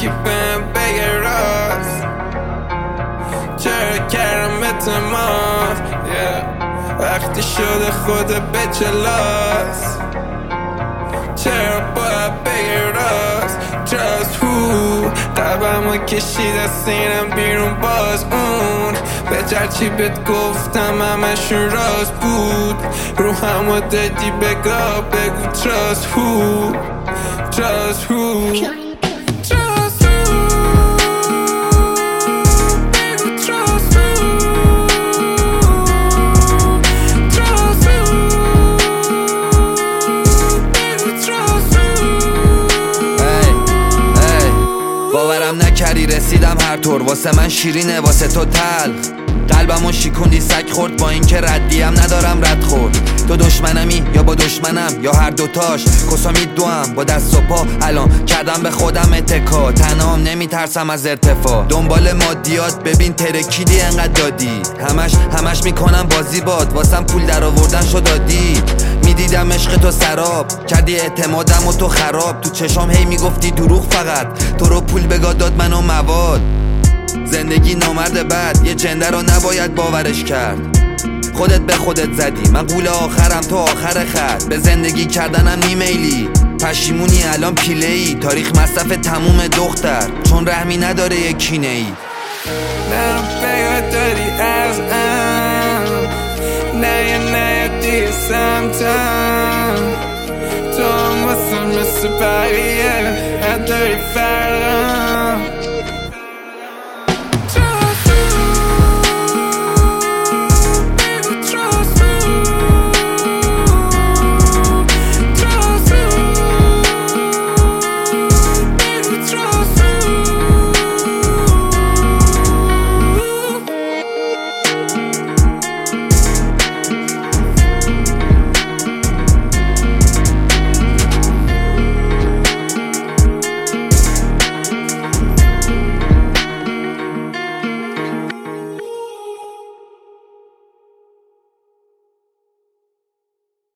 یکی بهم بگه راست چرا کردم اعتماد وقتی شده خود به چلاست چرا باید بگه راست Trust who قلبمو کشید از سینم بیرون باز اون به چرچی بهت گفتم همشون راست بود رو همو دادی بگاه بگو Trust who Trust who باورم نکردی رسیدم هر طور واسه من شیرینه واسه تو تلخ قلبمو شیکوندی سگ خورد با اینکه ردیم ندارم رد خورد تو دشمنمی یا با دشمنم یا هر دوتاش کسامی دوام با دست و پا الان کردم به خودم اتکا تنهام نمیترسم از ارتفاع دنبال مادیات ببین ترکیدی انقدر دادی همش میکنم بازی باد واسم پول در آوردن شو دادی میدیدم عشق تو سراب کردی اعتمادم و تو خراب تو چشام هی میگفتی دروغ فقط تو رو پول بگاه داد منو مواد زندگی نامرد بد یه جنده رو نباید باورش کرد خودت به خودت زدی من قول آخرم تو آخر خط به زندگی کردنم نیمیلی پشیمونی الان پیله‌ای تاریخ مصرف تموم دختر چون رحمی نداره یک کینه‌ای منو بگاه دادی از نه سمتم تو هم واسه مثل بقیه نداری